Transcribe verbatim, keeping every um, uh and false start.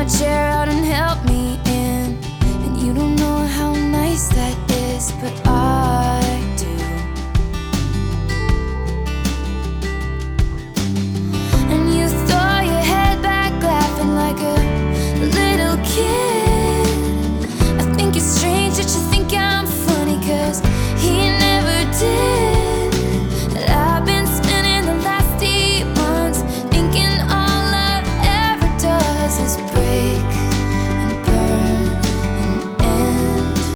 chair out and help me in. And you don't know how nice that is, but I do. And you throw your head back laughing like a little kid. I think it's strange that you think I'm funny, 'cause he never did.